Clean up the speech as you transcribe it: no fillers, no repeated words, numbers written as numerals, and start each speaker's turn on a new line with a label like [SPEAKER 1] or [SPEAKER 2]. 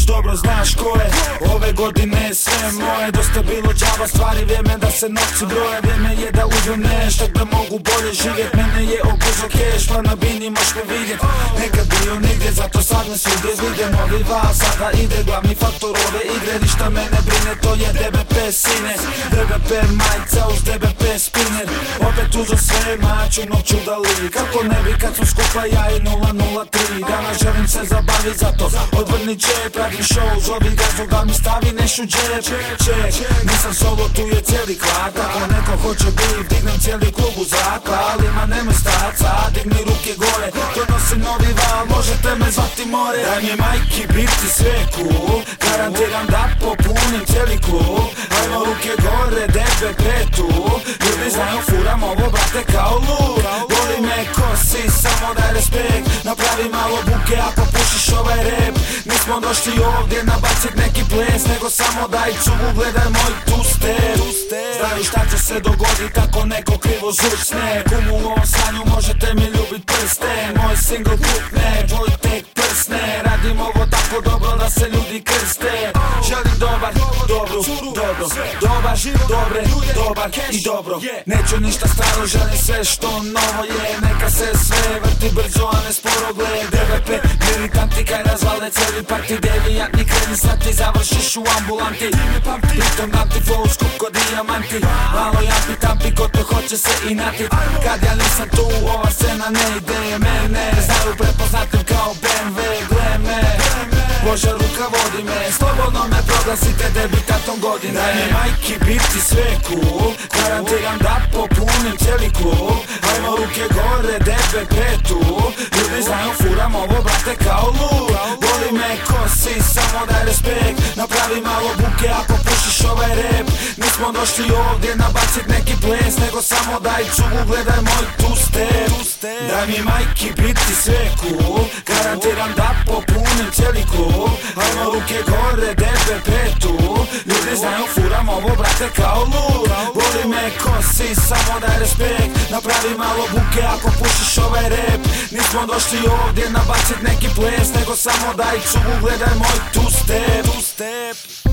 [SPEAKER 1] dobro znaš ko je. Ove godine je sve moje, dosta bilo džaba stvari, vrijeme da se novci broje. Vrijeme je da uzmem nešto da mogu bolje živjet. Mene je obuzo keš, pa na bini moš me vidjet. Nekad bio nigdje, zato sad me svugdje vide. Novi val sada ide, glavni faktor ove igre. Ništa mene brine, to je DBP sine. DBP majica uz DBP spinner. Opet uzo sve maču noću dali. Kako ne bi kad smo skupa ja i 003. Danas želim se zabavit, zato odvrni džep. Radim show, zovi gazu da mi stavi nešu džep. Nisam solo, tu je cijeli kvart. Ako neko hoće biv, dignem cijeli klub u zrak. Ali ma nemoj staca, digni ruke gore. Donosim novi val, možete me zvati more. Daj mi majki, biti sve cool. Garantiram da popunim cijeli klub. Ajmo ruke gore, DBP tu. Ljudi znaju, furam ovo brate kao lud. Voli me ko si, samo daj respekt. Napravi malo buke ako pušiš ovaj rap. Nismo došli ovdje nabacit neki ples, nego samo daj cugu, gledaj moj two-step. Znaju šta će se dogodit ako neko krivo zucne. Kumu u ovom sanju možete mi ljubit prsten. Moj single pukne, tvoj tek prsne. Radim ovo tako dobro da se ljudi krste. Želim dobar, dobru, dobro, dobar, dobre, dobar i dobro. Neću ništa staro, želim sve što novo je. Neka se sve vrti brzo, a ne sporo gled. DBP, militanti kaj razvale cijeli parti. Devijantni kreni sati, završiš u ambulanti. Pritom dam ti flow skup ko dijamanti. Malo jampi tampi ko te hoće se inatit. Kad ja nisam tu, ova scena ne ide mene. Znaju prepoznatim kao BMW, gle me. Božja ruka vodi me, slobodno me proglasite debitatom godine. Daj mi majki, biti sve cool. Garantiram da popunim cijeli klub. Ajmo ruke gore, DBP tu. Ljudi znaju, furam ovo brate kao lud. Voli me ko si, samo daj respekt. Napravi malo buke ako pušiš ovaj rap. Nismo došli ovdje nabacit neki ples, nego samo daj cugu, gledaj moj two-step. Daj mi majki, biti sve cool. Garantiram da popunim cijeli klub. Ajmo ruke gore, DBP tu. Ljudi znaju, furam ovo brate kao lud. Voli me ko si, samo daj respekt. Napravi malo buke ako pušiš ovaj rap. Nismo došli ovdje nabacit neki ples, nego samo daj cugu, gledaj moj two-step.